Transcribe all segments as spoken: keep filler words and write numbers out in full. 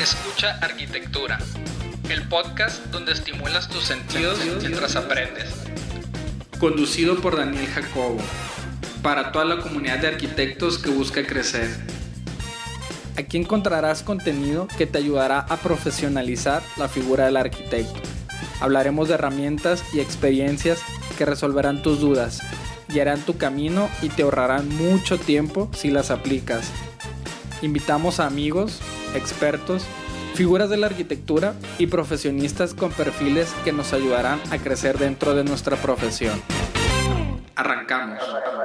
Escucha Arquitectura, el podcast donde estimulas tus sentidos mientras aprendes. Conducido por Daniel Jacobo, para toda la comunidad de arquitectos que busca crecer. Aquí encontrarás contenido que te ayudará a profesionalizar la figura del arquitecto. Hablaremos de herramientas y experiencias que resolverán tus dudas, guiarán tu camino y te ahorrarán mucho tiempo si las aplicas. Invitamos a amigos, expertos, figuras de la arquitectura y profesionistas con perfiles que nos ayudarán a crecer dentro de nuestra profesión. Arrancamos.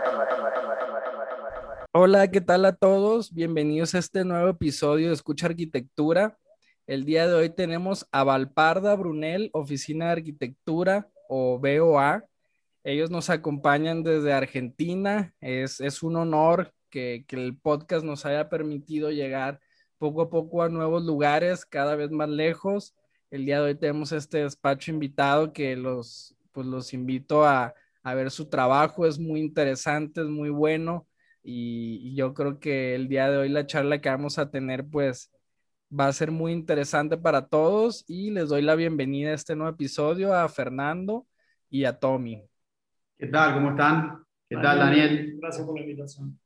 Hola, ¿qué tal a todos? Bienvenidos a este nuevo episodio de Escucha Arquitectura. El día de hoy tenemos a Valparda Brunel, Oficina de Arquitectura o B O A. Ellos nos acompañan desde Argentina. Es, es un honor que, que el podcast nos haya permitido llegar poco a poco a nuevos lugares, cada vez más lejos. El día de hoy tenemos este despacho invitado que los, pues los invito a, a ver su trabajo. Es muy interesante, es muy bueno y, y yo creo que el día de hoy la charla que vamos a tener pues va a ser muy interesante para todos y les doy la bienvenida a este nuevo episodio a Fernando y a Tommy. ¿Qué tal? ¿Cómo están? ¿Qué tal, Daniel? Gracias por la invitación.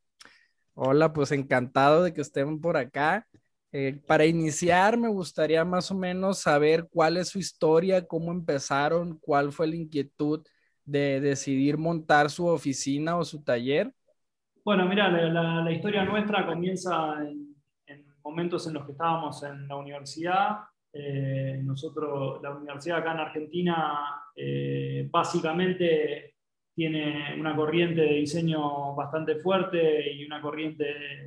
Hola, pues encantado de que estén por acá. Eh, para iniciar, me gustaría más o menos saber cuál es su historia, cómo empezaron, cuál fue la inquietud de decidir montar su oficina o su taller. Bueno, mira, la, la, la historia nuestra comienza en, en momentos en los que estábamos en la universidad. Eh, nosotros, la universidad acá en Argentina, eh, básicamente tiene una corriente de diseño bastante fuerte y una corriente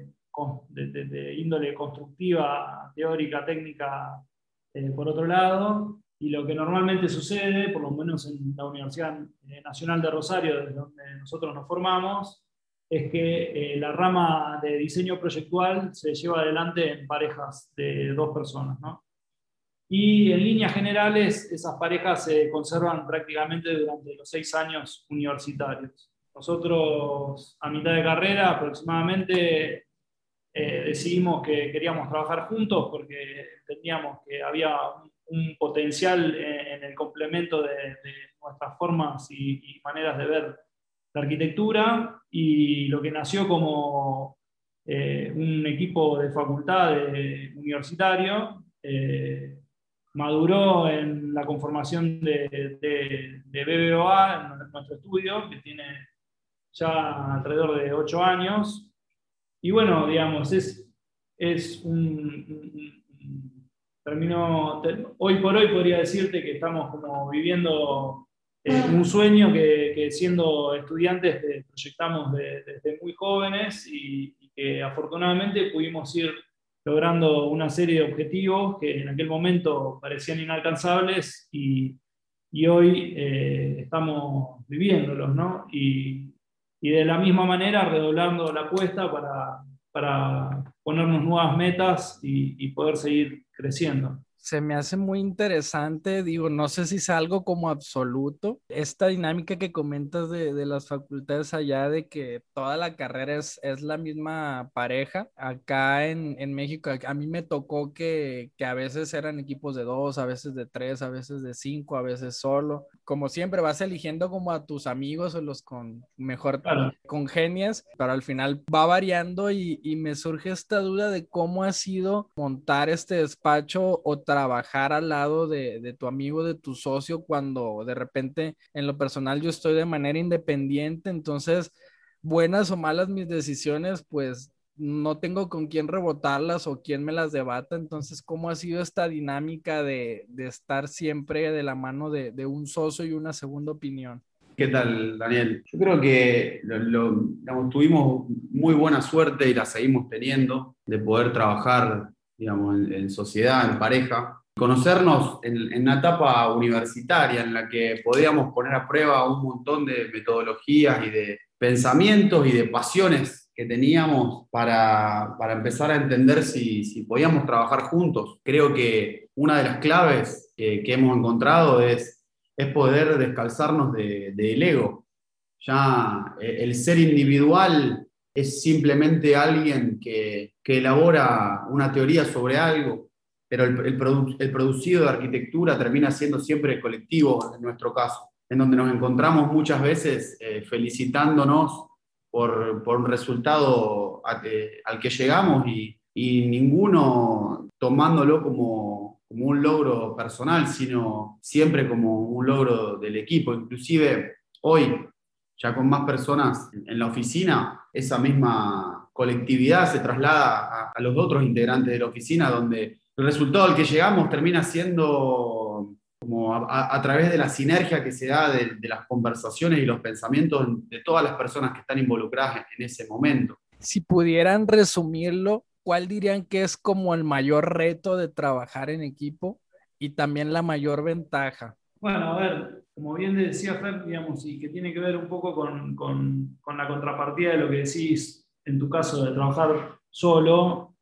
de, de, de índole constructiva, teórica, técnica, eh, por otro lado. Y lo que normalmente sucede, por lo menos en la Universidad Nacional de Rosario, desde donde nosotros nos formamos, es que eh, la rama de diseño proyectual se lleva adelante en parejas de dos personas, ¿no? Y en líneas generales, esas parejas se conservan prácticamente durante los seis años universitarios. Nosotros, a mitad de carrera aproximadamente, eh, decidimos que queríamos trabajar juntos porque entendíamos que había un, un potencial en, en el complemento de, de nuestras formas y, y maneras de ver la arquitectura, y lo que nació como eh, un equipo de facultad de, universitario, eh, maduró en la conformación de, de, de B B O A, en nuestro estudio, que tiene ya alrededor de ocho años. Y bueno, digamos, es, es un, un, un terminó, hoy por hoy podría decirte que estamos como viviendo eh, un sueño que, que siendo estudiantes de, proyectamos de, desde muy jóvenes y, y que afortunadamente pudimos ir logrando una serie de objetivos que en aquel momento parecían inalcanzables y, y hoy eh, estamos viviéndolos, ¿no? Y, y de la misma manera redoblando la apuesta para, para ponernos nuevas metas y, y poder seguir creciendo. Se me hace muy interesante, digo, no sé si es algo como absoluto, esta dinámica que comentas de, de las facultades allá, de que toda la carrera es, es la misma pareja. Acá en, en México, a, a mí me tocó que, que a veces eran equipos de dos, a veces de tres, a veces de cinco, a veces solo. Como siempre, vas eligiendo como a tus amigos o los con mejor Claro. congenias, pero al final va variando y, y me surge esta duda de cómo ha sido montar este despacho o trabajar al lado de, de tu amigo, de tu socio, cuando de repente en lo personal yo estoy de manera independiente, entonces buenas o malas mis decisiones, pues no tengo con quién rebotarlas o quién me las debata. Entonces, ¿cómo ha sido esta dinámica de, de estar siempre de la mano de, de un socio y una segunda opinión? ¿Qué tal, Daniel? Yo creo que lo, lo, digamos, tuvimos muy buena suerte y la seguimos teniendo de poder trabajar, digamos, en, en sociedad, en pareja, conocernos en, en una etapa universitaria en la que podíamos poner a prueba un montón de metodologías y de pensamientos y de pasiones que teníamos para, para empezar a entender si, si podíamos trabajar juntos. Creo que una de las claves que, que hemos encontrado es, es poder descalzarnos de, del ego. Ya el ser individual es simplemente alguien que, que elabora una teoría sobre algo pero el, el, produ el producido de arquitectura termina siendo siempre colectivo en nuestro caso, en donde nos encontramos muchas veces eh, felicitándonos por, por un resultado a, eh, al que llegamos y, y ninguno tomándolo como, como un logro personal, sino siempre como un logro del equipo. Inclusive hoy, ya con más personas en la oficina, esa misma colectividad se traslada a, a los otros integrantes de la oficina, donde el resultado al que llegamos termina siendo como a, a, a través de la sinergia que se da de, de las conversaciones y los pensamientos de todas las personas que están involucradas en ese momento. Si pudieran resumirlo, ¿cuál dirían que es como el mayor reto de trabajar en equipo y también la mayor ventaja? Bueno, a ver, como bien decía Fer, digamos, y que tiene que ver un poco con, con, con la contrapartida de lo que decís en tu caso de trabajar solo,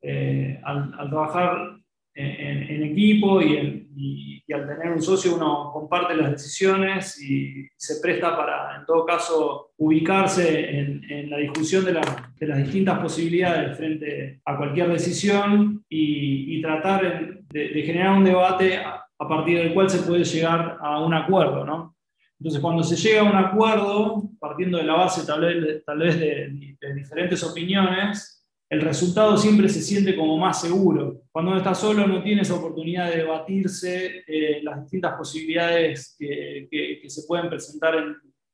eh, al, al trabajar en, en equipo y, en, y, y al tener un socio uno comparte las decisiones y se presta para, en todo caso, ubicarse en, en la discusión de, la, de las distintas posibilidades frente a cualquier decisión y, y tratar de, de generar un debate a, a partir del cual se puede llegar a un acuerdo, ¿no? Entonces, cuando se llega a un acuerdo, partiendo de la base tal vez, tal vez de, de diferentes opiniones, el resultado siempre se siente como más seguro. Cuando uno está solo no tiene esa oportunidad de debatirse eh, las distintas posibilidades que, que, que se pueden presentar en,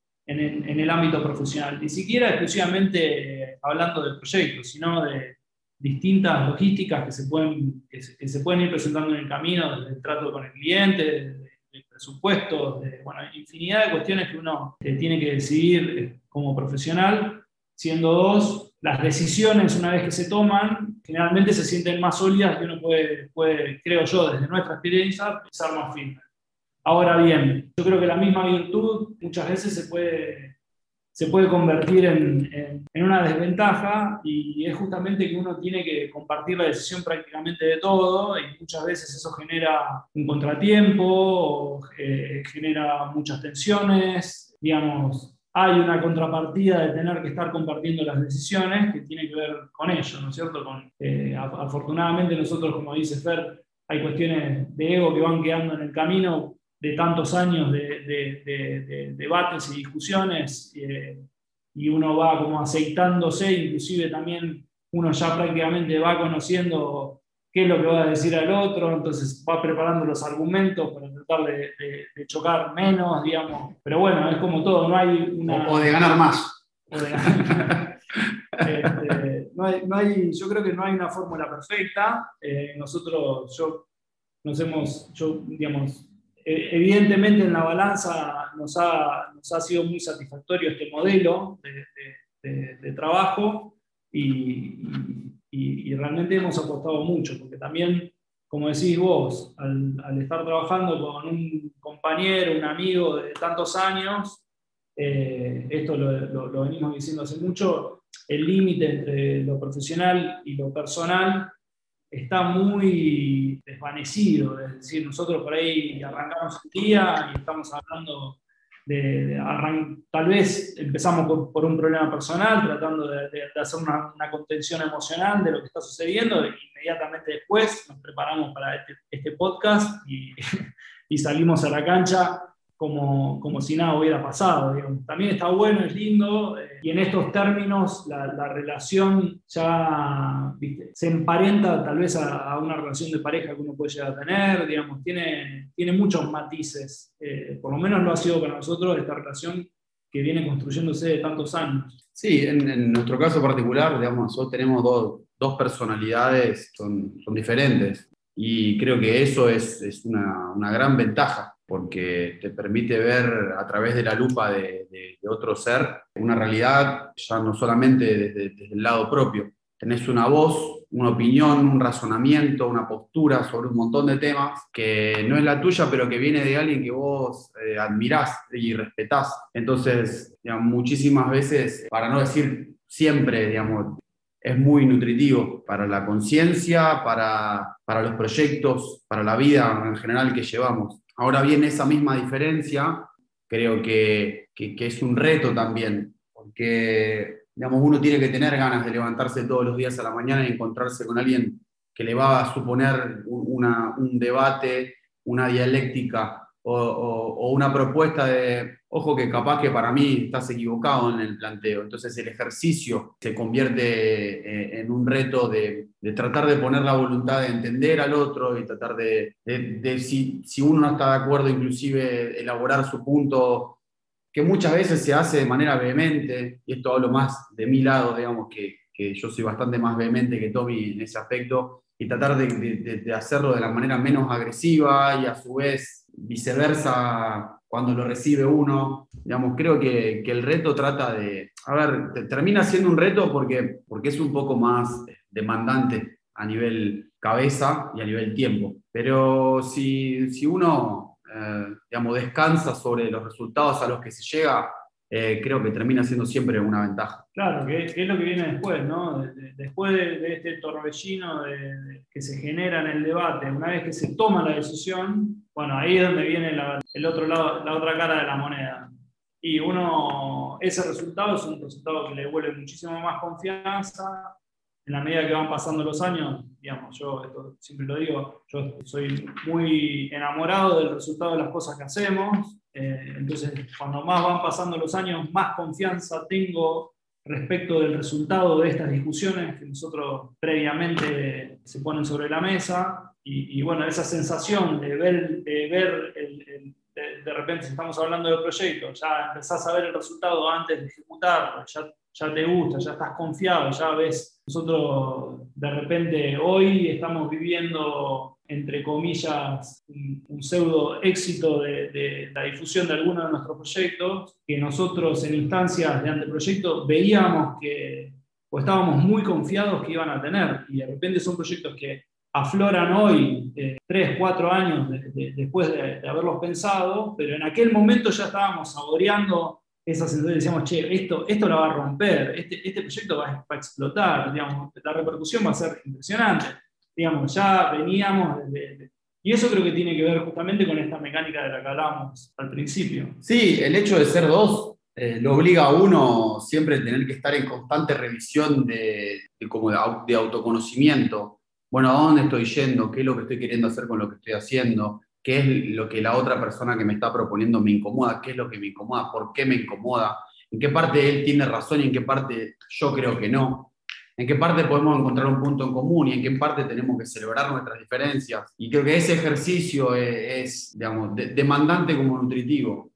en, en el ámbito profesional. Ni siquiera exclusivamente eh, hablando del proyecto, sino de distintas logísticas que se pueden, que se, que se pueden ir presentando en el camino, desde el trato con el cliente, de, de presupuestos, de bueno, infinidad de cuestiones que uno eh, tiene que decidir eh, como profesional, siendo dos. Las decisiones, una vez que se toman, generalmente se sienten más sólidas y uno puede, puede, creo yo, desde nuestra experiencia, pensar más firme. Ahora bien, yo creo que la misma virtud muchas veces se puede, se puede convertir en, en, en una desventaja y es justamente que uno tiene que compartir la decisión prácticamente de todo y muchas veces eso genera un contratiempo, o, eh, genera muchas tensiones, digamos. Hay una contrapartida de tener que estar compartiendo las decisiones que tiene que ver con ello, ¿no es cierto? Con, eh, afortunadamente nosotros, como dice Fer, hay cuestiones de ego que van quedando en el camino de tantos años de, de, de, de debates y discusiones, eh, y uno va como aceitándose, inclusive también uno ya prácticamente va conociendo qué es lo que va a decir al otro, entonces va preparando los argumentos para tratar de, de, de chocar menos, digamos. Pero bueno, es como todo, no hay una... O, o de ganar más. O de ganar. este, no hay, no hay, yo creo que no hay una fórmula perfecta. Eh, nosotros, yo, nos hemos, yo, digamos, eh, evidentemente en la balanza nos ha, nos ha sido muy satisfactorio este modelo de, de, de, de trabajo y, y, y realmente hemos apostado mucho, porque también, como decís vos, al, al estar trabajando con un compañero, un amigo de tantos años, eh, esto lo, lo, lo venimos diciendo hace mucho, el límite entre lo profesional y lo personal está muy desvanecido. Es decir, nosotros por ahí arrancamos un día y estamos hablando de, de arran- tal vez empezamos por, por un problema personal, tratando de, de, de hacer una, una contención emocional de lo que está sucediendo, y inmediatamente después nos preparamos para este, este podcast y, y salimos a la cancha como, como si nada hubiera pasado, digamos. También está bueno, es lindo, eh, y en estos términos la, la relación ya, ¿viste?, se emparenta tal vez a, a una relación de pareja que uno puede llegar a tener, digamos, tiene, tiene muchos matices, eh, por lo menos lo ha sido para nosotros esta relación que viene construyéndose de tantos años. Sí, en, en nuestro caso particular, digamos, nosotros tenemos dos, dos personalidades, son, son diferentes, y creo que eso es, es una, una gran ventaja, porque te permite ver a través de la lupa de, de, de otro ser una realidad ya no solamente desde, desde el lado propio. Tenés una voz, una opinión, un razonamiento, una postura sobre un montón de temas que no es la tuya, pero que viene de alguien que vos eh, admirás y respetás. Entonces, digamos, muchísimas veces, para no decir siempre, digamos, es muy nutritivo para la conciencia, para, para los proyectos, para la vida en general que llevamos. Ahora bien, esa misma diferencia creo que, que, que es un reto también, porque digamos, uno tiene que tener ganas de levantarse todos los días a la mañana y encontrarse con alguien que le va a suponer una, un debate, una dialéctica o, o, o una propuesta de, ojo que capaz que para mí estás equivocado en el planteo. Entonces el ejercicio se convierte en un reto de, de tratar de poner la voluntad de entender al otro y tratar de, de, de si, si uno no está de acuerdo, inclusive elaborar su punto, que muchas veces se hace de manera vehemente, y esto hablo más de mi lado, digamos, que, que yo soy bastante más vehemente que Tommy en ese aspecto, y tratar de, de, de hacerlo de la manera menos agresiva y a su vez viceversa cuando lo recibe uno. Digamos, creo que, que el reto trata de, a ver, termina siendo un reto porque, porque es un poco más demandante a nivel cabeza y a nivel tiempo. Pero si, si uno, eh, digamos, descansa sobre los resultados a los que se llega, eh, creo que termina siendo siempre una ventaja. Claro, que, que es lo que viene después, ¿no? De, de, después de, de este torbellino de, de, que se genera en el debate, una vez que se toma la decisión, bueno, ahí es donde viene la, el otro lado, la otra cara de la moneda. Y uno, ese resultado es un resultado que le devuelve muchísimo más confianza. En la medida que van pasando los años, digamos, yo esto siempre lo digo, yo soy muy enamorado del resultado de las cosas que hacemos, eh, entonces cuando más van pasando los años, más confianza tengo respecto del resultado de estas discusiones que nosotros previamente se ponen sobre la mesa, y, y bueno, esa sensación de ver, de, ver el, el, de, de repente si estamos hablando de proyectos, ya empezás a ver el resultado antes de ejecutarlo, ya ya te gusta, ya estás confiado, ya ves. Nosotros de repente hoy estamos viviendo, entre comillas, un, un pseudo éxito de, de la difusión de algunos de nuestros proyectos, que nosotros en instancias de anteproyecto veíamos que, o estábamos muy confiados que iban a tener, y de repente son proyectos que afloran hoy, eh, tres, cuatro años de, de, después de, de haberlos pensado, pero en aquel momento ya estábamos saboreando esa sensación, decíamos, che, esto, esto la va a romper, este, este proyecto va, va a explotar, digamos, la repercusión va a ser impresionante. Digamos, ya veníamos de, de, y eso creo que tiene que ver justamente con esta mecánica de la que hablábamos al principio. Sí, el hecho de ser dos eh, lo obliga a uno siempre a tener que estar en constante revisión de, de, como de, de autoconocimiento. Bueno, ¿a dónde estoy yendo? ¿Qué es lo que estoy queriendo hacer con lo que estoy haciendo? ¿Qué es lo que la otra persona que me está proponiendo me incomoda? ¿Qué es lo que me incomoda? ¿Por qué me incomoda? ¿En qué parte él tiene razón y en qué parte yo creo que no? ¿En qué parte podemos encontrar un punto en común y en qué parte tenemos que celebrar nuestras diferencias? Y creo que ese ejercicio es, es digamos, de, demandante como nutritivo.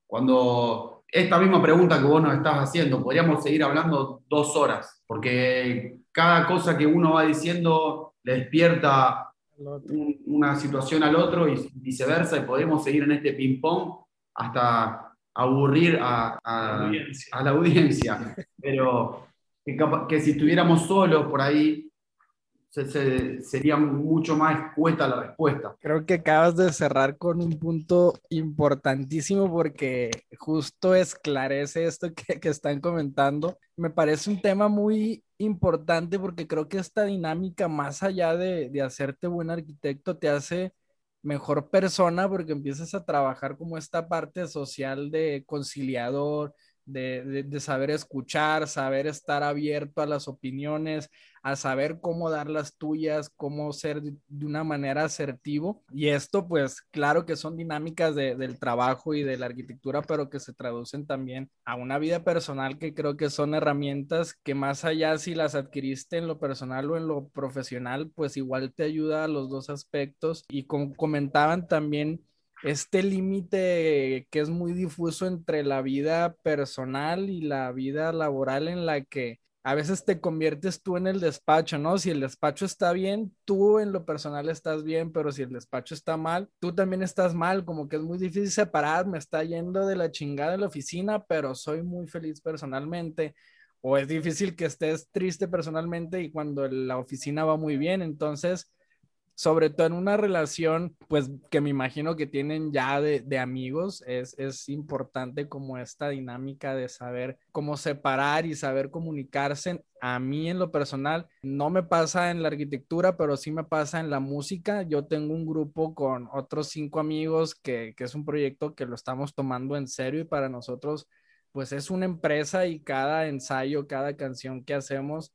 Cuando esta misma pregunta que vos nos estás haciendo, podríamos seguir hablando dos horas, porque cada cosa que uno va diciendo le despierta un, una situación al otro y viceversa, y podemos seguir en este ping-pong hasta aburrir a, a, La audiencia. a la audiencia. Pero que, capa- que si estuviéramos solos por ahí, se- se- sería mucho más escueta la respuesta. Creo que acabas de cerrar con un punto importantísimo porque justo esclarece esto que, que están comentando. Me parece un tema muy importante porque creo que esta dinámica, más allá de, de hacerte buen arquitecto, te hace mejor persona porque empiezas a trabajar como esta parte social de conciliador, de, de, de saber escuchar, saber estar abierto a las opiniones, a saber cómo dar las tuyas, cómo ser de, de una manera asertivo. Y esto, pues, claro que son dinámicas de, del trabajo y de la arquitectura, pero que se traducen también a una vida personal, que creo que son herramientas que más allá si las adquiriste en lo personal o en lo profesional, pues igual te ayuda a los dos aspectos. Y como comentaban también, este límite que es muy difuso entre la vida personal y la vida laboral, en la que a veces te conviertes tú en el despacho, ¿no? Si el despacho está bien, tú en lo personal estás bien, pero si el despacho está mal, tú también estás mal, como que es muy difícil separar, me está yendo de la chingada en la oficina, pero soy muy feliz personalmente, o es difícil que estés triste personalmente y cuando la oficina va muy bien, entonces sobre todo en una relación, pues que me imagino que tienen ya de, de amigos, es, es importante como esta dinámica de saber cómo separar y saber comunicarse. A mí en lo personal no me pasa en la arquitectura, pero sí me pasa en la música. Yo tengo un grupo con otros cinco amigos que, que es un proyecto que lo estamos tomando en serio y para nosotros pues es una empresa y cada ensayo, cada canción que hacemos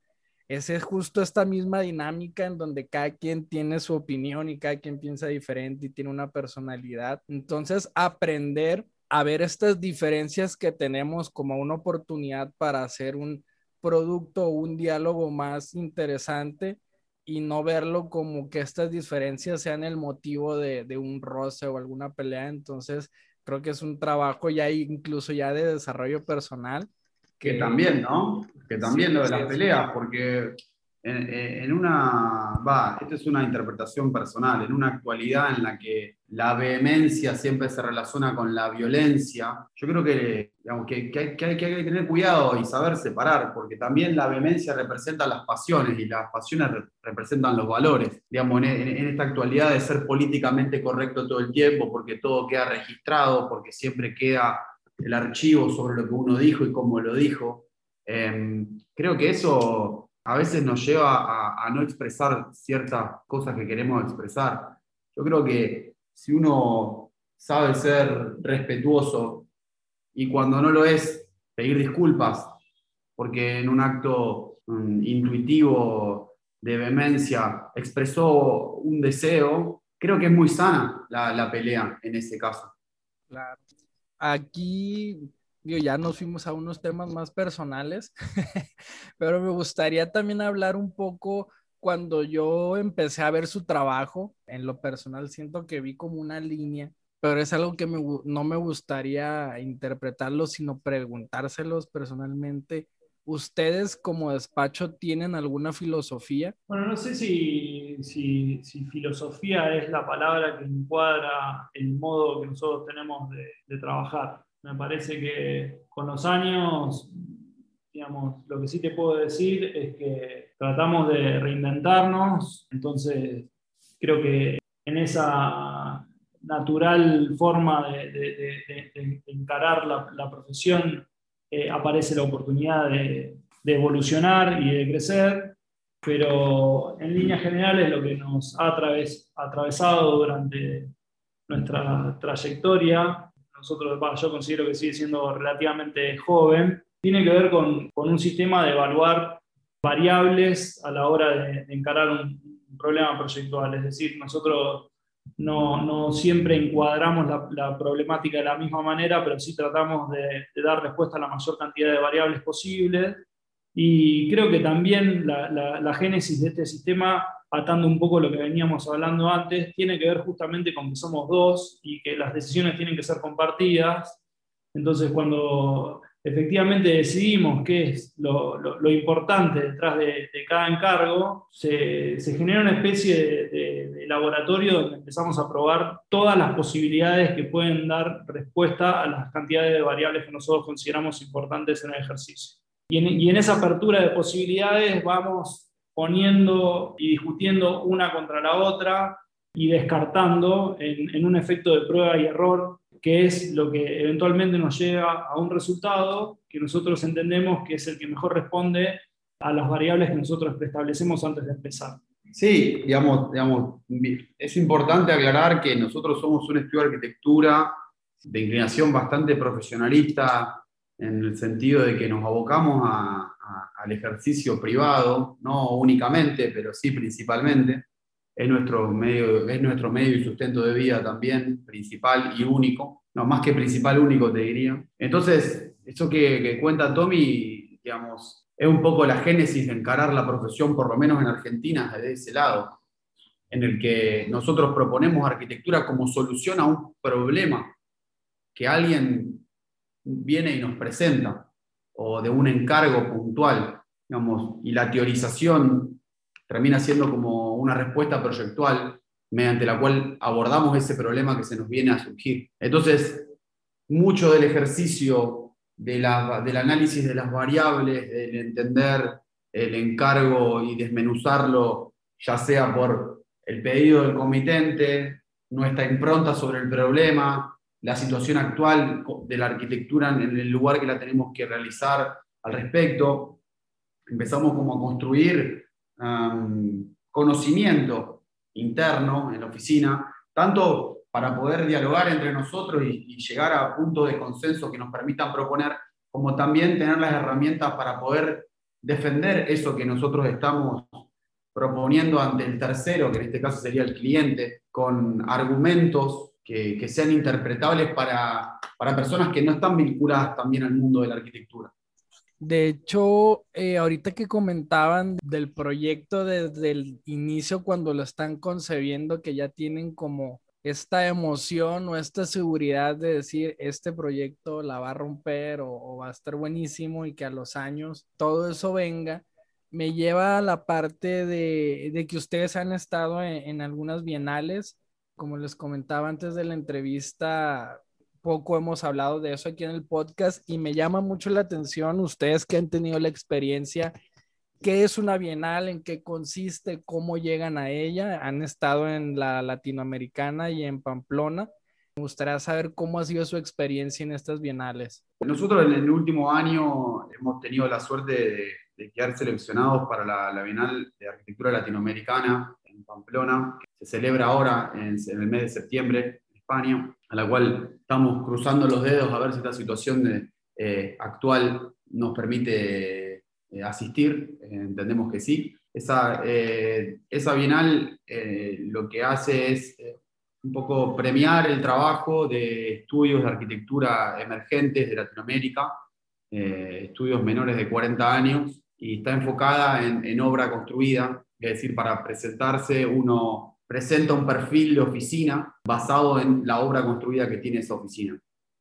ese es justo esta misma dinámica en donde cada quien tiene su opinión y cada quien piensa diferente y tiene una personalidad. Entonces, aprender a ver estas diferencias que tenemos como una oportunidad para hacer un producto o un diálogo más interesante y no verlo como que estas diferencias sean el motivo de, de un roce o alguna pelea. Entonces, creo que es un trabajo ya incluso ya de desarrollo personal. Que Que también, ¿no? Que sí, también lo de sí, las es peleas, porque en, en una, va, esta es una interpretación personal, en una actualidad en la que la vehemencia siempre se relaciona con la violencia, yo creo que, digamos, que, que, hay, que, hay, que hay que tener cuidado y saber separar, porque también la vehemencia representa las pasiones y las pasiones re representan los valores. Digamos, en, en, en esta actualidad de ser políticamente correcto todo el tiempo, porque todo queda registrado, porque siempre queda el archivo sobre lo que uno dijo y cómo lo dijo. Eh, creo que eso a veces nos lleva a, a no expresar ciertas cosas que queremos expresar. Yo creo que si uno sabe ser respetuoso y cuando no lo es, pedir disculpas, porque en un acto um, intuitivo de vehemencia expresó un deseo, creo que es muy sana la, la pelea en ese caso. claro. Aquí digo, ya nos fuimos a unos temas más personales, pero me gustaría también hablar un poco cuando yo empecé a ver su trabajo. En lo personal siento que vi como una línea, pero es algo que me, no me gustaría interpretarlo, sino preguntárselos personalmente. ¿Ustedes como despacho tienen alguna filosofía? Bueno, no sé si, si, si filosofía es la palabra que encuadra el modo que nosotros tenemos de, de trabajar. Me parece que con los años, digamos, lo que sí te puedo decir es que tratamos de reinventarnos, entonces creo que en esa natural forma de, de, de, de encarar la, la profesión eh, aparece la oportunidad de, de evolucionar y de crecer, pero en líneas generales lo que nos ha atraves, atravesado durante nuestra trayectoria, nosotros, bah, yo considero que sigue siendo relativamente joven, tiene que ver con, con un sistema de evaluar variables a la hora de, de encarar un, un problema proyectual. Es decir, nosotros no, no siempre encuadramos la, la, problemática de la misma manera, pero sí tratamos de, de dar respuesta a la mayor cantidad de variables posibles. Y creo que también la, la, la génesis de este sistema, atando un poco lo que veníamos hablando antes, tiene que ver justamente con que somos dos y que las decisiones tienen que ser compartidas. Entonces, cuando efectivamente decidimos qué es lo, lo, lo importante detrás de, de cada encargo, se, se genera una especie de, de, de laboratorio donde empezamos a probar todas las posibilidades que pueden dar respuesta a las cantidades de variables que nosotros consideramos importantes en el ejercicio. Y en, y en esa apertura de posibilidades vamos poniendo y discutiendo una contra la otra y descartando en, en un efecto de prueba y error, que es lo que eventualmente nos lleva a un resultado que nosotros entendemos que es el que mejor responde a las variables que nosotros preestablecemos antes de empezar. Sí, digamos, digamos, es importante aclarar que nosotros somos un estudio de arquitectura de inclinación bastante profesionalista, en el sentido de que nos abocamos a, a, al ejercicio privado, no únicamente, pero sí principalmente. Es nuestro, medio, es nuestro medio y sustento de vida también, principal y único. No, más que principal, único te diría. Entonces, eso que, que cuenta Tommy, digamos, es un poco la génesis de encarar la profesión, por lo menos en Argentina, desde ese lado, en el que nosotros proponemos arquitectura como solución a un problema que alguien viene y nos presenta, o de un encargo puntual, digamos, y la teorización termina siendo como una respuesta proyectual mediante la cual abordamos ese problema que se nos viene a surgir. Entonces, mucho del ejercicio de la, del análisis de las variables, del entender el encargo y desmenuzarlo, ya sea por el pedido del comitente, nuestra impronta sobre el problema, la situación actual de la arquitectura en el lugar que la tenemos que realizar al respecto. Empezamos como a construir um, conocimiento interno en la oficina, tanto para poder dialogar entre nosotros y, y llegar a puntos de consenso que nos permitan proponer, como también tener las herramientas para poder defender eso que nosotros estamos proponiendo ante el tercero, que en este caso sería el cliente, con argumentos que, que sean interpretables para, para personas que no están vinculadas también al mundo de la arquitectura. De hecho, eh, ahorita que comentaban del proyecto desde el inicio, cuando lo están concebiendo, que ya tienen como esta emoción o esta seguridad de decir, este proyecto la va a romper o, o va a estar buenísimo y que a los años todo eso venga, me lleva a la parte de, de que ustedes han estado en, en algunas bienales. Como les comentaba antes de la entrevista, poco hemos hablado de eso aquí en el podcast y me llama mucho la atención ustedes que han tenido la experiencia. ¿Qué es una bienal? ¿En qué consiste? ¿Cómo llegan a ella? Han estado en la latinoamericana y en Pamplona. Me gustaría saber cómo ha sido su experiencia en estas bienales. Nosotros en el último año hemos tenido la suerte de, de quedar seleccionados para la, la Bienal de Arquitectura Latinoamericana en Pamplona, que se celebra ahora en, en el mes de septiembre en España, a la cual estamos cruzando los dedos a ver si esta situación de, eh, actual nos permite eh, asistir. Eh, entendemos que sí. Esa, eh, esa Bienal eh, lo que hace es eh, un poco premiar el trabajo de estudios de arquitectura emergentes de Latinoamérica, eh, estudios menores de cuarenta años, y está enfocada en, en obra construida, es decir, para presentarse uno presenta un perfil de oficina basado en la obra construida que tiene esa oficina.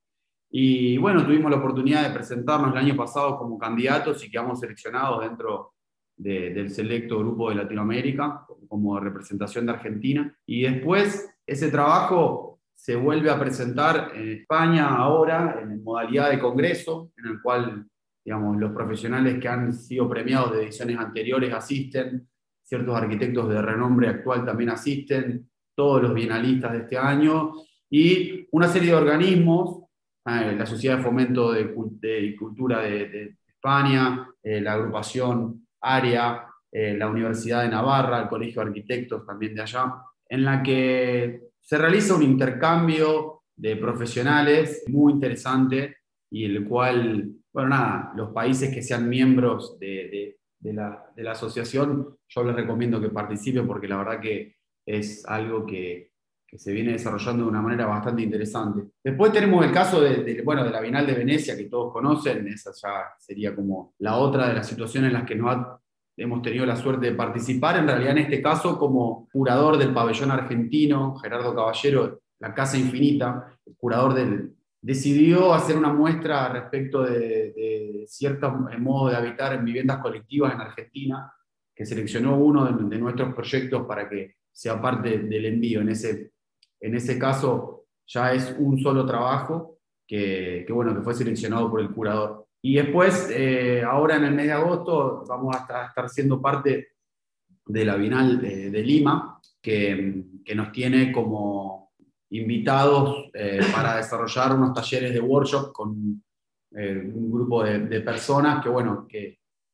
Y bueno, tuvimos la oportunidad de presentarnos el año pasado como candidatos y quedamos seleccionados dentro de, del selecto grupo de Latinoamérica como representación de Argentina. Y después ese trabajo se vuelve a presentar en España ahora en modalidad de congreso, en el cual, digamos, los profesionales que han sido premiados de ediciones anteriores asisten, ciertos arquitectos de renombre actual también asisten, todos los bienalistas de este año, y una serie de organismos, eh, la Sociedad de Fomento de, de Cultura de, de España, eh, la agrupación AREA, eh, la Universidad de Navarra, el Colegio de Arquitectos también de allá, en la que se realiza un intercambio de profesionales muy interesante y el cual, bueno, nada, los países que sean miembros de, de, de, la, de la asociación, yo les recomiendo que participen porque la verdad que es algo que, que se viene desarrollando de una manera bastante interesante. Después tenemos el caso de, de, bueno, de la Bienal de Venecia, que todos conocen. Esa ya sería como la otra de las situaciones en las que nos ha hemos tenido la suerte de participar, en realidad en este caso como curador del pabellón argentino, Gerardo Caballero, la Casa Infinita, el curador del, decidió hacer una muestra respecto de, de ciertos modos de habitar en viviendas colectivas en Argentina, que seleccionó uno de, de nuestros proyectos para que sea parte del envío. En ese, en ese caso ya es un solo trabajo que, que, bueno, que fue seleccionado por el curador. Y después, eh, ahora en el mes de agosto, vamos a estar, a estar siendo parte de la Bienal de, de Lima, que, que nos tiene como invitados eh, para desarrollar unos talleres de workshop con eh, un grupo de, de personas que, bueno, que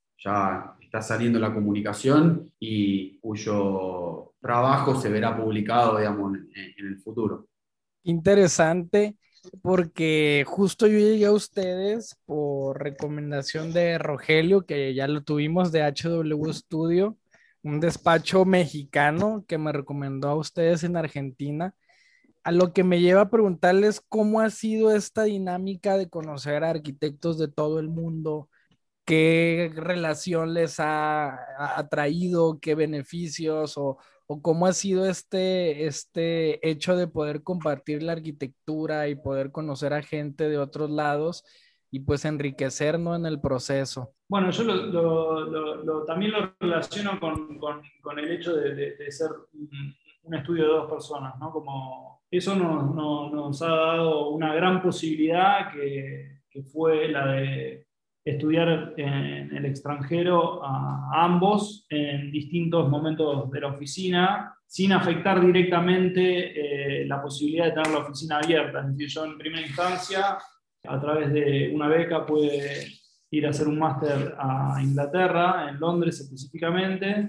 ya está saliendo la comunicación y cuyo trabajo se verá publicado, digamos, en, en el futuro. Interesante, porque justo yo llegué a ustedes por recomendación de Rogelio, que ya lo tuvimos de H W Studio, un despacho mexicano que me recomendó a ustedes en Argentina, a lo que me lleva a preguntarles cómo ha sido esta dinámica de conocer a arquitectos de todo el mundo, qué relación les ha, ha traído, qué beneficios o, o cómo ha sido este, este hecho de poder compartir la arquitectura y poder conocer a gente de otros lados y pues enriquecernos en el proceso. Bueno, yo lo, lo, lo, lo, también lo relaciono con, con, con el hecho de, de, de ser un, un estudio de dos personas, ¿no? Como eso nos, nos, nos ha dado una gran posibilidad que, que fue la de estudiar en el extranjero a, a ambos en distintos momentos de la oficina, sin afectar directamente eh, la posibilidad de tener la oficina abierta. Es decir, yo en primera instancia, a través de una beca, pude ir a hacer un máster a Inglaterra, en Londres específicamente,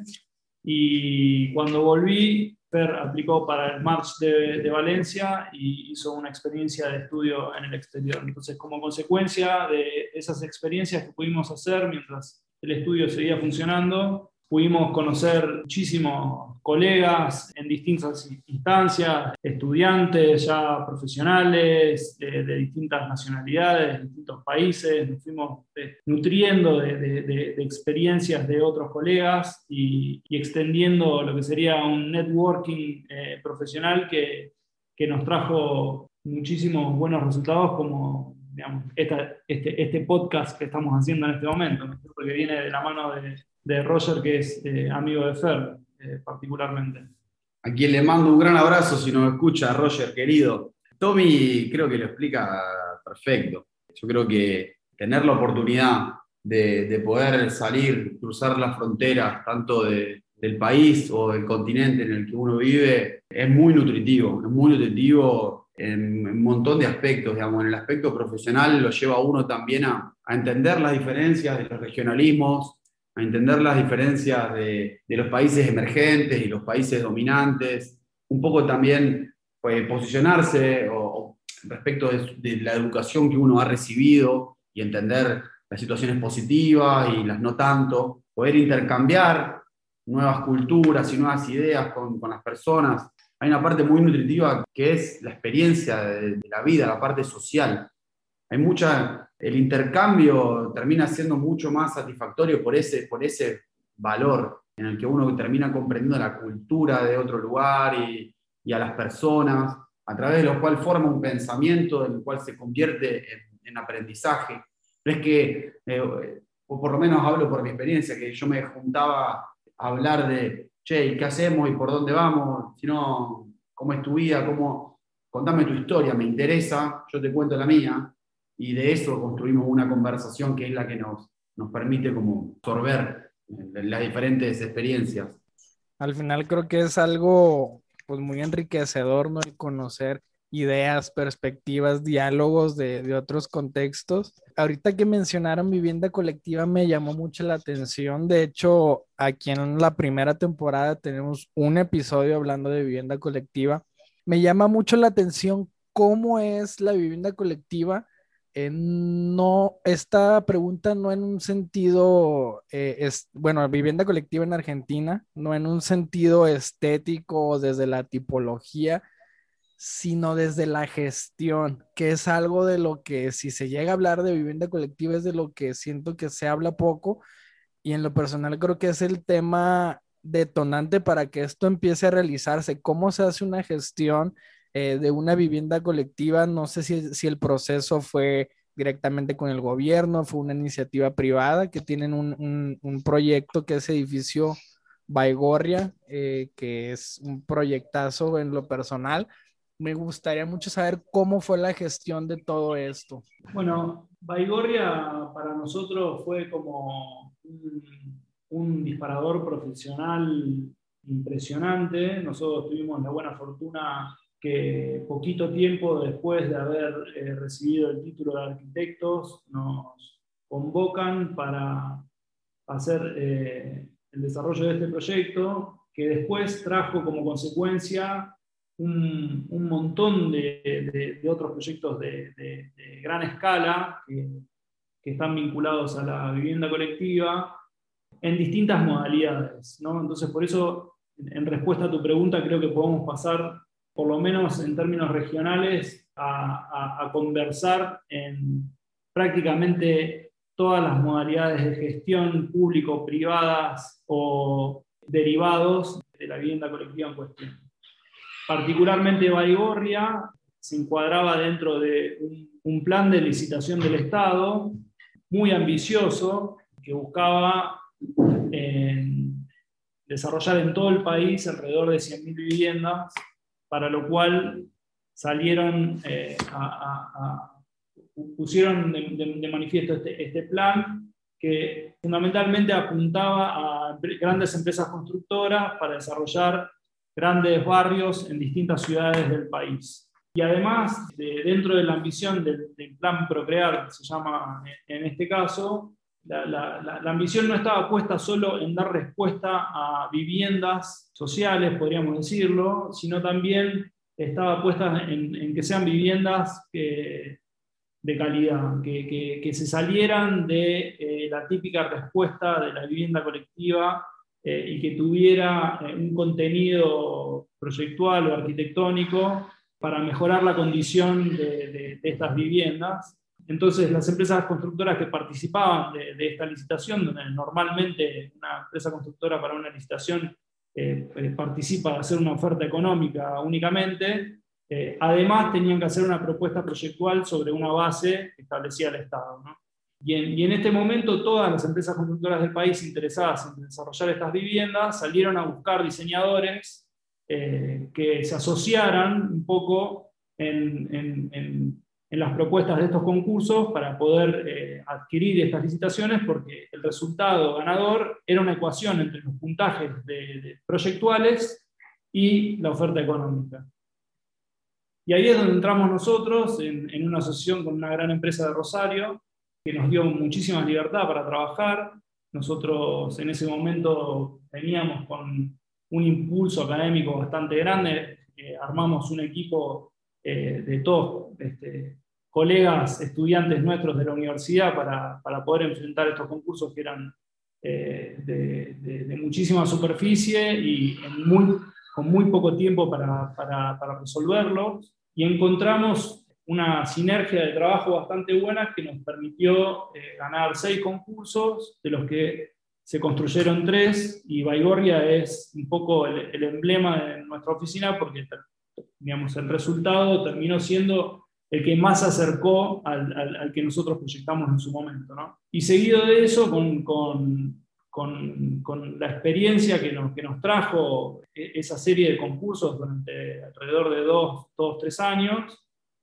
y cuando volví, Per aplicó para el March de, de Valencia y hizo una experiencia de estudio en el exterior. Entonces, como consecuencia de esas experiencias que pudimos hacer mientras el estudio seguía funcionando. Pudimos conocer muchísimos colegas en distintas instancias, estudiantes ya profesionales de, de distintas nacionalidades, de distintos países. Nos fuimos eh, nutriendo de, de, de, de experiencias de otros colegas y, y extendiendo lo que sería un networking eh, profesional que, que nos trajo muchísimos buenos resultados, como digamos, esta, este, este podcast que estamos haciendo en este momento, ¿no? Porque viene de la mano de, de Roger, que es eh, amigo de Fer, eh, particularmente. A quien le mando un gran abrazo si nos escucha, Roger, querido. Tommy creo que lo explica perfecto. Yo creo que tener la oportunidad de, de poder salir, cruzar las fronteras, tanto de, del país o del continente en el que uno vive, es muy nutritivo, es muy nutritivo en un montón de aspectos, digamos. En el aspecto profesional lo lleva a uno también a, a entender las diferencias de los regionalismos, a entender las diferencias de, de los países emergentes y los países dominantes, un poco también pues, posicionarse o, o respecto de, de la educación que uno ha recibido y entender las situaciones positivas y las no tanto, poder intercambiar nuevas culturas y nuevas ideas con, con las personas. Hay una parte muy nutritiva que es la experiencia de, de la vida, la parte social. Hay mucha, el intercambio termina siendo mucho más satisfactorio por ese, por ese valor en el que uno termina comprendiendo la cultura de otro lugar y, y a las personas, a través de lo cual forma un pensamiento, en el cual se convierte en, en aprendizaje. No es que, eh, o por lo menos hablo por mi experiencia, que yo me juntaba a hablar de, che, ¿qué hacemos y por dónde vamos? Sino, ¿cómo es tu vida? ¿Cómo? Contame tu historia, me interesa, yo te cuento la mía. Y de eso construimos una conversación que es la que nos, nos permite como absorber las diferentes experiencias. Al final creo que es algo pues muy enriquecedor, ¿no? El conocer ideas, perspectivas, diálogos de, de otros contextos. Ahorita que mencionaron vivienda colectiva me llamó mucho la atención. De hecho, aquí en la primera temporada tenemos un episodio hablando de vivienda colectiva. Me llama mucho la atención cómo es la vivienda colectiva. Eh, no, esta pregunta no en un sentido, eh, es, bueno, vivienda colectiva en Argentina, no en un sentido estético desde la tipología, sino desde la gestión, que es algo de lo que si se llega a hablar de vivienda colectiva es de lo que siento que se habla poco y en lo personal creo que es el tema detonante para que esto empiece a realizarse. ¿Cómo se hace una gestión eh, de una vivienda colectiva? No sé si, si el proceso fue directamente con el gobierno, fue una iniciativa privada que tienen un, un, un proyecto que es edificio Baigorria, eh, que es un proyectazo en lo personal. Me gustaría mucho saber cómo fue la gestión de todo esto. Bueno, Baigorria para nosotros fue como un, un disparador profesional impresionante. Nosotros tuvimos la buena fortuna que poquito tiempo después de haber eh, recibido el título de arquitectos nos convocan para hacer eh, el desarrollo de este proyecto, que después trajo como consecuencia un, un montón de, de, de otros proyectos de, de, de gran escala que, que están vinculados a la vivienda colectiva en distintas modalidades, ¿no? Entonces, por eso, en respuesta a tu pregunta, creo que podemos pasar, por lo menos en términos regionales, a, a, a conversar en prácticamente todas las modalidades de gestión público-privadas o derivados de la vivienda colectiva en cuestión. Particularmente Baigorria se encuadraba dentro de un, un plan de licitación del Estado muy ambicioso que buscaba eh, desarrollar en todo el país alrededor de cien mil viviendas, para lo cual salieron eh, a, a, a pusieron de, de, de manifiesto este, este plan que fundamentalmente apuntaba a grandes empresas constructoras para desarrollar grandes barrios en distintas ciudades del país. Y además, de, dentro de la ambición del, del plan Procrear, que se llama en este caso, la, la, la, la ambición no estaba puesta solo en dar respuesta a viviendas sociales, podríamos decirlo, sino también estaba puesta en, en que sean viviendas que de calidad, que, que, que se salieran de eh, la típica respuesta de la vivienda colectiva eh, y que tuviera eh, un contenido proyectual o arquitectónico para mejorar la condición de, de, de estas viviendas. Entonces, las empresas constructoras que participaban de, de esta licitación, donde normalmente una empresa constructora para una licitación eh, eh, participa de hacer una oferta económica únicamente, eh, además tenían que hacer una propuesta proyectual sobre una base que establecía el Estado, ¿no? Y en, y en este momento todas las empresas constructoras del país interesadas en desarrollar estas viviendas salieron a buscar diseñadores eh, que se asociaran un poco en, en, en, en las propuestas de estos concursos para poder eh, adquirir estas licitaciones, porque el resultado ganador era una ecuación entre los puntajes de, de proyectuales y la oferta económica. Y ahí es donde entramos nosotros, en, en una asociación con una gran empresa de Rosario, que nos dio muchísima libertad para trabajar. Nosotros en ese momento veníamos con un impulso académico bastante grande, eh, armamos un equipo eh, de todos este, colegas, estudiantes nuestros de la universidad para, para poder enfrentar estos concursos que eran eh, de, de, de muchísima superficie y en muy, con muy poco tiempo para, para, para resolverlos, y encontramos una sinergia de trabajo bastante buena que nos permitió eh, ganar seis concursos, de los que se construyeron tres, y Baigorria es un poco el, el emblema de nuestra oficina, porque digamos, el resultado terminó siendo el que más se acercó al, al, al que nosotros proyectamos en su momento, ¿no? Y seguido de eso, con, con, con, con la experiencia que nos, que nos trajo esa serie de concursos durante alrededor de dos, dos tres años,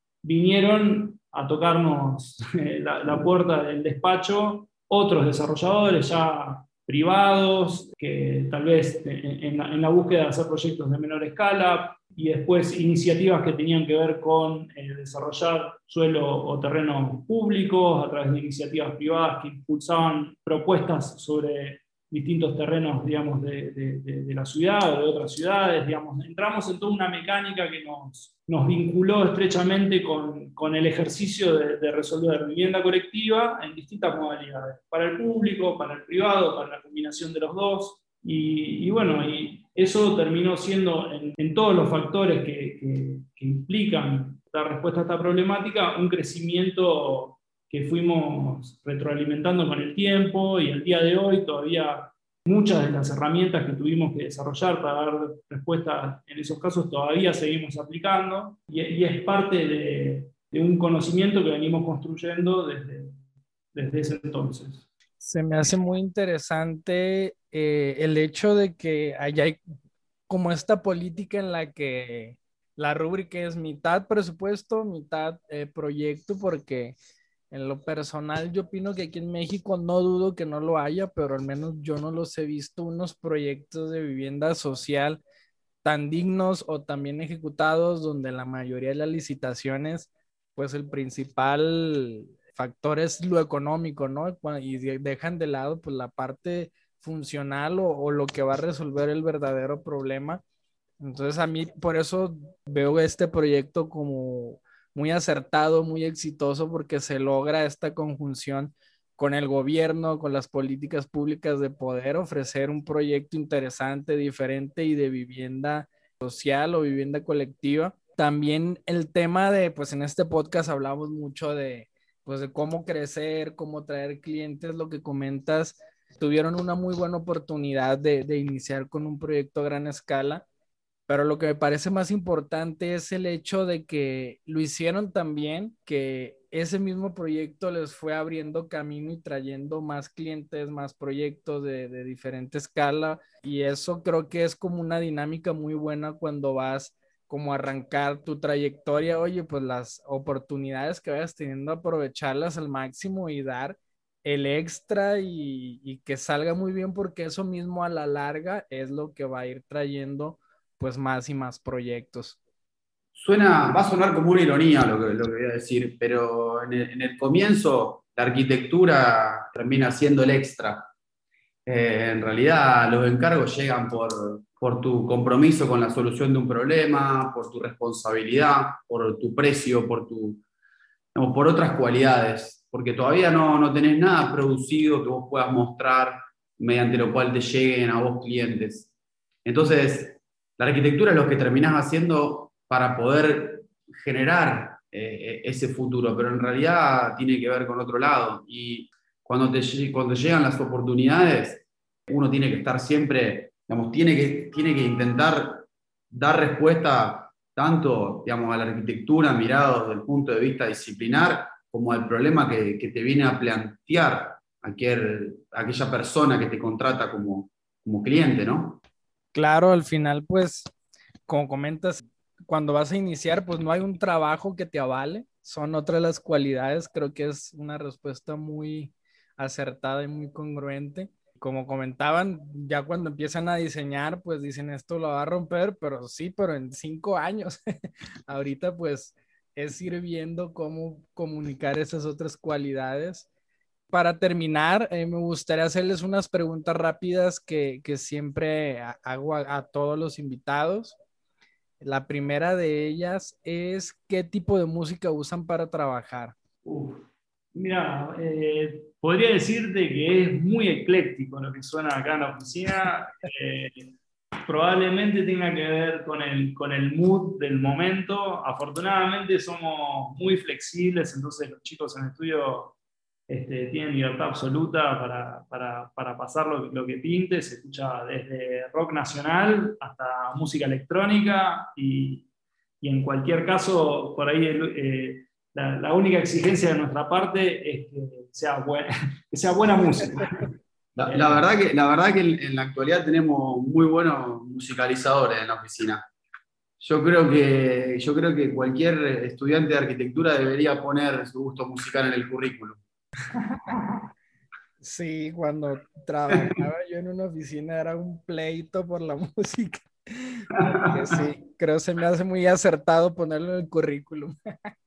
vinieron a tocarnos la, la puerta del despacho otros desarrolladores ya privados, que tal vez en, en, la, en la búsqueda de hacer proyectos de menor escala, y después iniciativas que tenían que ver con eh, desarrollar suelo o terrenos públicos a través de iniciativas privadas que impulsaban propuestas sobre distintos terrenos, digamos, de, de, de, de la ciudad o de otras ciudades, digamos. Entramos en toda una mecánica que nos, nos vinculó estrechamente con, con el ejercicio de, de resolver vivienda colectiva en distintas modalidades, para el público, para el privado, para la combinación de los dos, y, y bueno, y eso terminó siendo, en, en todos los factores que, que, que implican dar respuesta a esta problemática, un crecimiento que fuimos retroalimentando con el tiempo, y al día de hoy todavía muchas de las herramientas que tuvimos que desarrollar para dar respuesta en esos casos todavía seguimos aplicando, y, y es parte de, de un conocimiento que venimos construyendo desde, desde ese entonces. Se me hace muy interesante eh, el hecho de que allá hay como esta política en la que la rúbrica es mitad presupuesto, mitad eh, proyecto, porque en lo personal yo opino que aquí en México no dudo que no lo haya, pero al menos yo no los he visto unos proyectos de vivienda social tan dignos o tan bien ejecutados, donde la mayoría de las licitaciones, pues el principal factor es lo económico, ¿no? Y dejan de lado pues la parte funcional o, o lo que va a resolver el verdadero problema. Entonces a mí por eso veo este proyecto como muy acertado, muy exitoso, porque se logra esta conjunción con el gobierno, con las políticas públicas de poder ofrecer un proyecto interesante, diferente y de vivienda social o vivienda colectiva. También el tema de, pues en este podcast hablamos mucho de, pues de cómo crecer, cómo traer clientes, lo que comentas, tuvieron una muy buena oportunidad de, de iniciar con un proyecto a gran escala. Pero lo que me parece más importante es el hecho de que lo hicieron tan bien que ese mismo proyecto les fue abriendo camino y trayendo más clientes, más proyectos de, de diferente escala. Y eso creo que es como una dinámica muy buena cuando vas como a arrancar tu trayectoria. Oye, pues las oportunidades que vayas teniendo, aprovecharlas al máximo y dar el extra y, y que salga muy bien, porque eso mismo a la larga es lo que va a ir trayendo pues más y más proyectos. Suena, va a sonar como una ironía lo que, lo que voy a decir, pero en el, en el comienzo la arquitectura termina siendo el extra. Eh, en realidad los encargos llegan por, por tu compromiso con la solución de un problema, por tu responsabilidad, por tu precio, por tu, digamos, por otras cualidades, porque todavía no, no tenés nada producido que vos puedas mostrar mediante lo cual te lleguen a vos clientes. Entonces, la arquitectura es lo que terminás haciendo para poder generar eh, ese futuro, pero en realidad tiene que ver con otro lado. Y cuando, te, cuando llegan las oportunidades, uno tiene que estar siempre, digamos, tiene que, tiene que intentar dar respuesta tanto, digamos, a la arquitectura mirado desde el punto de vista disciplinar, como al problema que, que te viene a plantear aquel, aquella persona que te contrata como, como cliente, ¿no? Claro, al final, pues, como comentas, cuando vas a iniciar, pues no hay un trabajo que te avale, son otras las cualidades, creo que es una respuesta muy acertada y muy congruente. Como comentaban, ya cuando empiezan a diseñar, pues dicen esto lo va a romper, pero sí, pero en cinco años. Ahorita pues es ir viendo cómo comunicar esas otras cualidades. Para terminar, eh, me gustaría hacerles unas preguntas rápidas que, que siempre hago a, a todos los invitados. La primera de ellas es, ¿qué tipo de música usan para trabajar? Uf, mira, eh, podría decirte que es muy ecléctico lo que suena acá en la oficina. Eh, probablemente tenga que ver con el, con el mood del momento. Afortunadamente somos muy flexibles, entonces los chicos en el estudio este, tienen libertad absoluta para, para, para pasar lo, lo que pinte. Se escucha desde rock nacional hasta música electrónica y, y en cualquier caso, por ahí el, eh, la, la única exigencia de nuestra parte es que sea, buen, que sea buena música. La, la verdad que, la verdad que en, en la actualidad tenemos muy buenos musicalizadores en la oficina. Yo creo que, yo creo que cualquier estudiante de arquitectura debería poner su gusto musical en el currículum. Sí, cuando trabajaba yo en una oficina era un pleito por la música. Que sí, creo que se me hace muy acertado ponerlo en el currículum.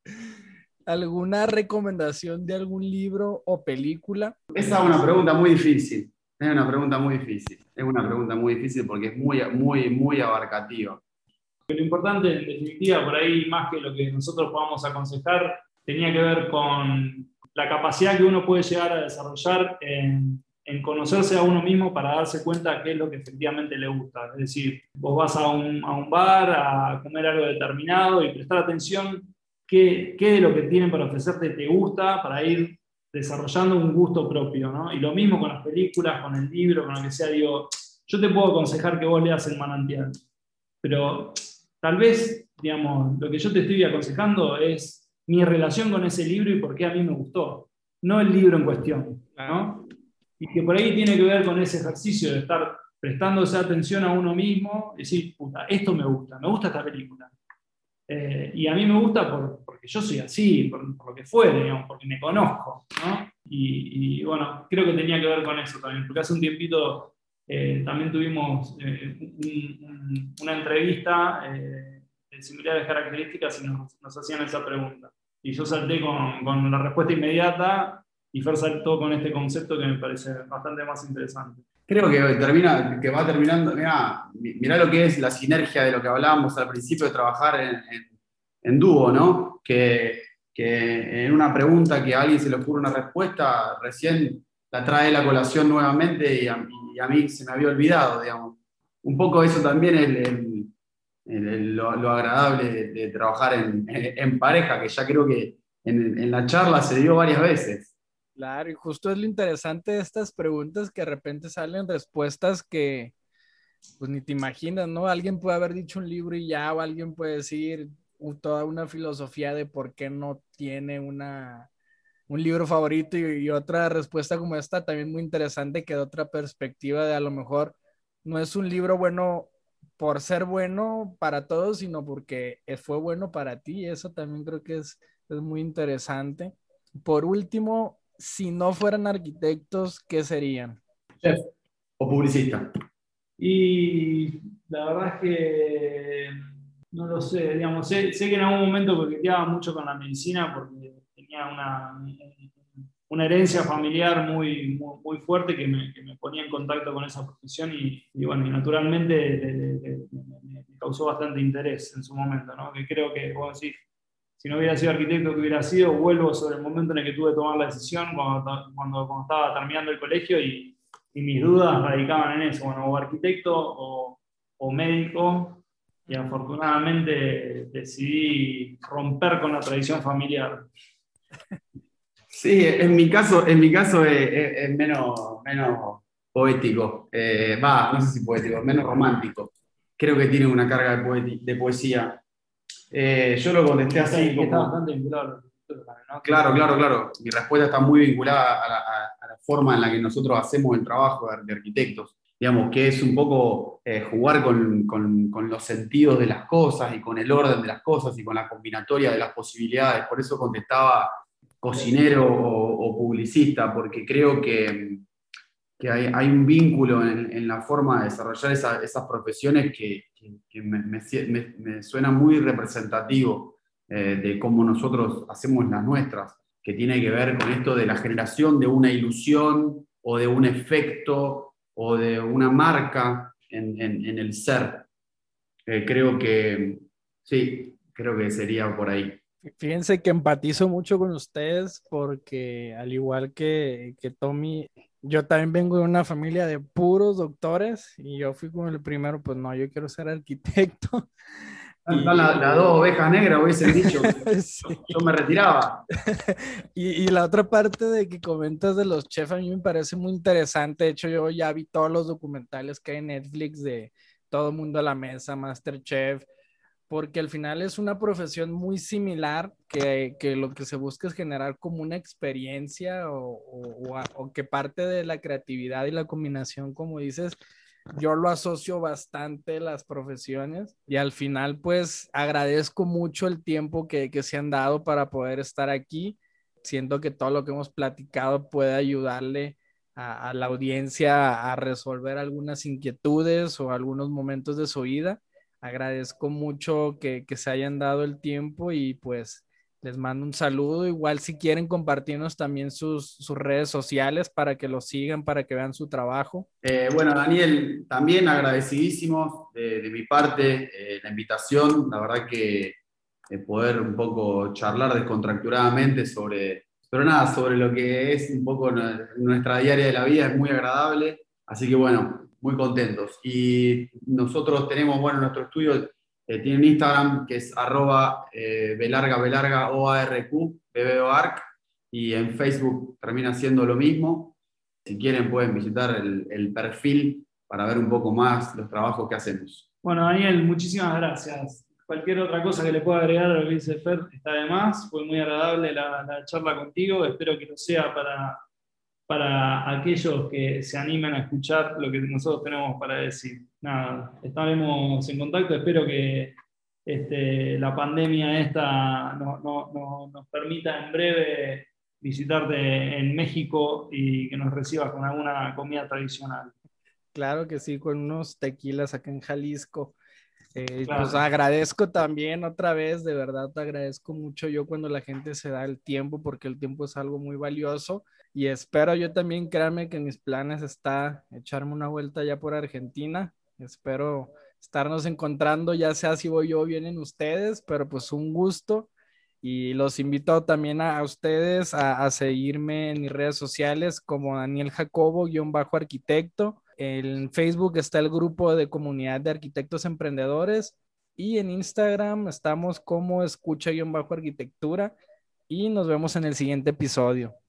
¿Alguna recomendación de algún libro o película? Esa es una pregunta muy difícil. Es una pregunta muy difícil. Es una pregunta muy difícil porque es muy, muy, muy abarcativa. Lo importante, en definitiva, por ahí, más que lo que nosotros podamos aconsejar, tenía que ver con la capacidad que uno puede llegar a desarrollar en, en conocerse a uno mismo para darse cuenta qué es lo que efectivamente le gusta. Es decir, vos vas a un, a un bar a comer algo determinado y prestar atención qué, qué de lo que tienen para ofrecerte te gusta para ir desarrollando un gusto propio, ¿no? Y lo mismo con las películas, con el libro, con lo que sea. Digo, yo te puedo aconsejar que vos leas El Manantial, pero tal vez, digamos, lo que yo te estoy aconsejando es mi relación con ese libro y por qué a mí me gustó, no el libro en cuestión, ¿no? Y que por ahí tiene que ver con ese ejercicio de estar prestándose atención a uno mismo y decir, puta, esto me gusta, me gusta esta película. Eh, y a mí me gusta por, porque yo soy así, por, por lo que fuere, digamos, porque me conozco, ¿no? Y, y bueno, creo que tenía que ver con eso también, porque hace un tiempito eh, también tuvimos eh, un, un, una entrevista eh, de similares características y nos, nos hacían esa pregunta. Y yo salté con, con la respuesta inmediata y Fer saltó con este concepto que me parece bastante más interesante. Creo que, termina, que va terminando, mirá, mirá lo que es la sinergia de lo que hablábamos al principio de trabajar en, en, en dúo, ¿no? Que, que en una pregunta que a alguien se le ocurre una respuesta, recién la trae la colación nuevamente y a, y a mí se me había olvidado, digamos. Un poco eso también es el, el, el, el, lo, lo agradable de, de trabajar en, en pareja, que ya creo que en, en la charla se dio varias veces. Claro, y justo es lo interesante de estas preguntas que de repente salen respuestas que pues ni te imaginas, ¿no? Alguien puede haber dicho un libro y ya, o alguien puede decir u- toda una filosofía de por qué no tiene una, un libro favorito y, y otra respuesta como esta también muy interesante que da otra perspectiva de a lo mejor no es un libro bueno por ser bueno para todos, sino porque fue bueno para ti. Eso también creo que es, es muy interesante. Por último, si no fueran arquitectos, ¿qué serían? Chef o publicista. Y la verdad es que no lo sé, digamos, sé, sé que en algún momento coqueteaba mucho con la medicina porque tenía una, una herencia familiar muy, muy, muy fuerte que me, que me ponía en contacto con esa profesión y, y bueno, y naturalmente le, le, le, me, me causó bastante interés en su momento, ¿no? Que creo que, vos decís, si no hubiera sido arquitecto que hubiera sido, vuelvo sobre el momento en el que tuve que tomar la decisión, cuando, cuando, cuando estaba terminando el colegio y, y mis dudas radicaban en eso, bueno, o arquitecto o, o médico, y afortunadamente decidí romper con la tradición familiar. Sí, en mi caso, en mi caso es, es- es menos, menos poético. Eh, Va, no sé si poético, menos romántico. Creo que tiene una carga de, poeti- de poesía. Eh, yo lo contesté Y está, así y está como, bastante vinculado a la arquitectura también, ¿no? claro, claro, claro. Mi respuesta está muy vinculada a la, a- a la forma en la que nosotros hacemos el trabajo de, de arquitectos. Digamos, que es un poco eh, jugar con, con- con los sentidos de las cosas y con el orden de las cosas y con la combinatoria de las posibilidades. Por eso contestaba cocinero o, o publicista, porque creo que, que hay, hay un vínculo en, en la forma de desarrollar esa- esas profesiones que, que- que me, me sie- me- me suena muy representativo eh, de cómo nosotros hacemos las nuestras, que tiene que ver con esto de la generación de una ilusión o de un efecto o de una marca en, en- en el ser. Eh, creo que sí, creo que sería por ahí. Fíjense que empatizo mucho con ustedes porque al igual que, que Tommy, yo también vengo de una familia de puros doctores y yo fui como el primero, pues no, yo quiero ser arquitecto. Están las las dos ovejas negras, hubiesen dicho, Sí. yo me retiraba. Y, y la otra parte de que comentas de los chefs a mí me parece muy interesante. De hecho, yo ya vi todos los documentales que hay en Netflix de Todo Mundo a la Mesa, MasterChef, porque al final es una profesión muy similar que, que lo que se busca es generar como una experiencia o, o, o, a- o que parte de la creatividad y la combinación, como dices, yo lo asocio bastante las profesiones y al final pues agradezco mucho el tiempo que, que se han dado para poder estar aquí. Siento que todo lo que hemos platicado puede ayudarle a, a la audiencia a resolver algunas inquietudes o algunos momentos de su vida. Agradezco mucho que, que se hayan dado el tiempo y pues les mando un saludo. Igual si quieren compartirnos también sus, sus redes sociales para que los sigan, para que vean su trabajo. Eh, bueno, Daniel, también agradecidísimo de, de mi parte eh, la invitación. La verdad que eh, poder un poco charlar descontracturadamente sobre, pero nada, sobre lo que es un poco nue- nuestra diaria de la vida es muy agradable. Así que bueno, muy contentos. Y nosotros tenemos, bueno, nuestro estudio eh, tiene un Instagram que es arroba eh, belarga, belarga, O A R Q, B B O A R C, y en Facebook termina siendo lo mismo. Si quieren pueden visitar el, el perfil para ver un poco más los trabajos que hacemos. Bueno, Daniel, muchísimas gracias. Cualquier otra cosa que le pueda agregar a lo que dice Fer está de más. Fue muy agradable la, la charla contigo. Espero que lo sea para, para aquellos que se animen a escuchar lo que nosotros tenemos para decir. Nada, estaremos en contacto. Espero que este, la pandemia esta no- no- no- nos permita en breve visitarte en México y que nos recibas con alguna comida tradicional. Claro que sí, con unos tequilas acá en Jalisco. Eh, pues Claro. agradezco también otra vez, de verdad te agradezco mucho yo cuando la gente se da el tiempo, porque el tiempo es algo muy valioso y espero yo también, créanme que en mis planes está echarme una vuelta ya por Argentina. Espero estarnos encontrando, ya sea si voy yo o vienen ustedes, pero pues un gusto y los invito también a, a ustedes a, a seguirme en mis redes sociales como Daniel Jacobo, guión bajo arquitecto. En Facebook está el grupo de comunidad de arquitectos emprendedores y en Instagram estamos como escucha-arquitectura y nos vemos en el siguiente episodio.